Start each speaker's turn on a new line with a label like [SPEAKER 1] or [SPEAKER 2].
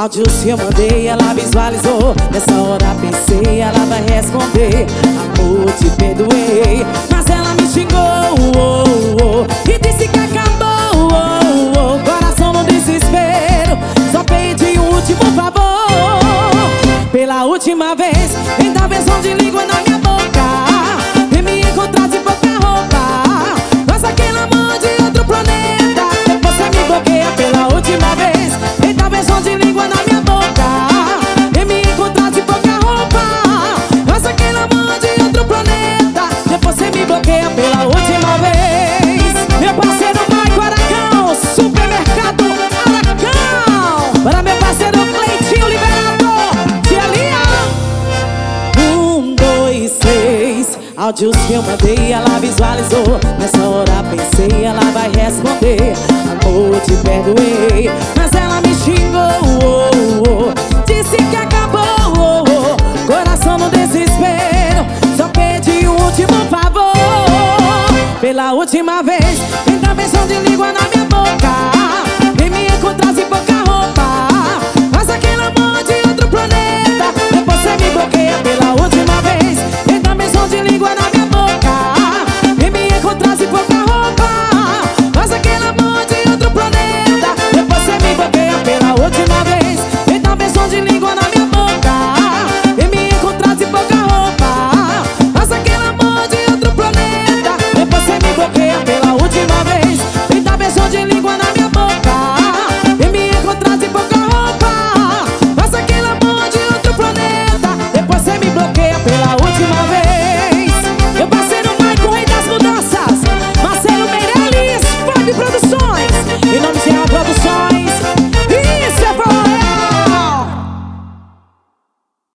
[SPEAKER 1] áudios que eu mandei, ela visualizou. Nessa hora pensei, ela vai responder: amor, te perdoei. Mas ela me xingou, e disse que acabou, coração no desespero. Só pedi um último favor. Pela última vez, vem dar beijão de língua na minha boca. Vem me encontrar de pouca roupa. Faz aquele amor de outro planeta. Depois você me bloqueia. Pela última vez, vem dar beijão de língua na minha boca. Vem me encontrar de pouca roupa. Faz aquele amor de outro planeta. Depois você me bloqueia. Pela última vez. Meu parceiro Maico Aragão, Supermercado Aragão. Para meu parceiro Cleitinho Liberador de Elia. 1, 2, 3. Áudios que eu mandei, ela visualizou. Nessa hora pensei, ela vai responder: amor, te perdoei. Mas ela me xingou, disse que acabou, coração no desespero. Só pedi um último favor. Pela última vez,